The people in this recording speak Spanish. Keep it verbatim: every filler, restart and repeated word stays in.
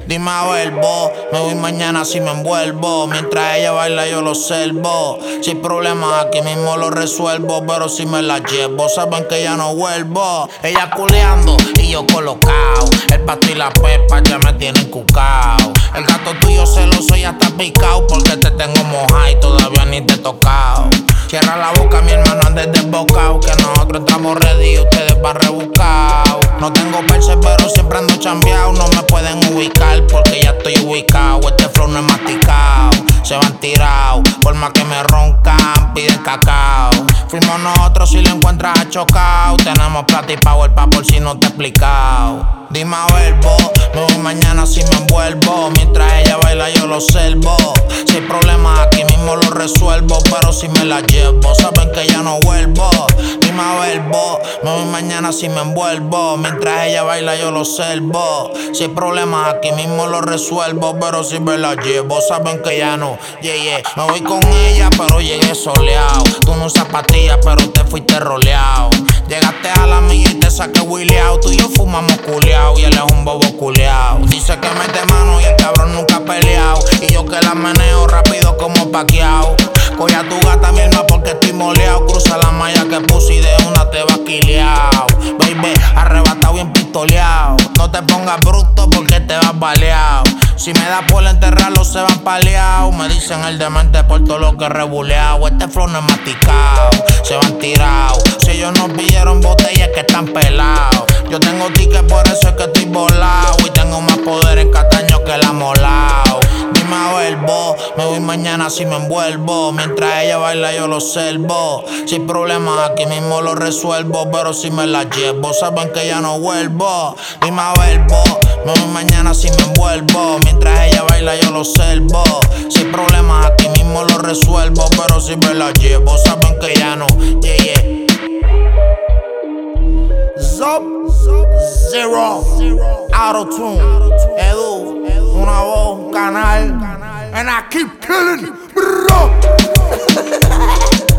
Dime a ver vos, me voy mañana si me envuelvo. Mientras ella baila yo lo observo. Si hay problemas aquí mismo lo resuelvo. Pero si me la llevo, saben que ya no vuelvo. Ella culeando y yo colocao. El pato y la pepa ya me tienen cucao. El gato tuyo celoso ya está picao. Porque te tengo mojado y todavía ni te he tocao. Cierra la boca, mi hermano, andes desbocao. Que nosotros estamos ready y ustedes van rebuscao. No tengo perse, pero siempre ando chambeao. No me pueden ubicar porque ya estoy ubicao. Este flow no es masticao, se van tirao. Por más que me roncan, piden cacao. Fuimos nosotros si lo encuentras achocao. Tenemos plata y power pa' por si no te he explicao. Dime a ver vos, me voy mañana si me envuelvo. Mientras ella baila yo lo observo. Si hay problemas aquí mismo lo resuelvo. Pero si me la llevo, saben que ya no vuelvo. Dime a ver vos, me voy mañana si me envuelvo. Mientras ella baila yo lo observo. Si hay problemas aquí mismo lo resuelvo. Pero si me la llevo, saben que ya no. Yeah, yeah. Me voy con ella pero llegué soleado. Tú no usas pastillas pero te fuiste roleado. Llegaste a la milla y te saqué wheeleao. Tú y yo fumamos culeao y él es un bobo culeao. Dice que mete mano y el cabrón nunca ha peleado. Y yo que la meneo rápido como paqueao. Coge a tu gata mi alma porque estoy moleado. Cruza la malla que puse y de una te vas quileao. Baby, arrebatado bien pistoleado. No te pongas bruto porque te vas baleado. Si me da por enterrarlo se van paleao. Me dicen el demente por todo lo que he rebuleao. Este flow no es masticao, se van tirao. Si ellos nos pidieron botellas que están pelados. Yo tengo tickets por eso es que estoy volado. Y tengo más poder en Cataño que la molao. Dime a ver vos, me voy mañana si me envuelvo. Mientras ella baila yo lo observo. Si hay problemas aquí mismo lo resuelvo. Pero si me la llevo, saben que ya no vuelvo. Dime a ver vos, me voy mañana si me envuelvo. Mientras ella baila yo lo observo. Si hay problemas aquí mismo lo resuelvo. Pero si me la llevo, saben que ya no. Yeah, yeah. Zop, Zero, Auto-Tune, Edu, una voz, canal. And I keep killing, bro.